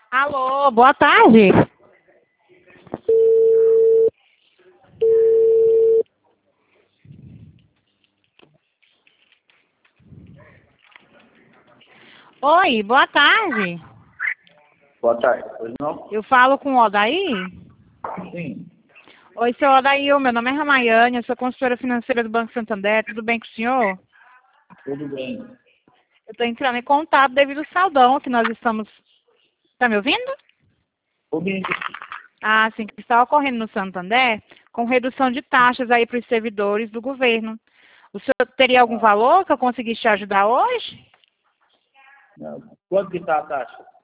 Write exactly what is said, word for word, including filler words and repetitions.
Alô, boa tarde. Oi, boa tarde. Boa tarde, pois não? Eu falo com o Odaí? Sim, Oi, seu Odaí, meu nome é Ramaiane, eu sou consultora financeira do Banco Santander, tudo bem com o senhor? tudo bem. Eu estou entrando em contato devido ao saldão que nós estamos... Tá me ouvindo? Ouvindo. Ah, sim, que está ocorrendo no Santander, com redução de taxas aí para os servidores do governo. O senhor teria algum valor que eu conseguisse te ajudar hoje? Não. Quanto que está a taxa?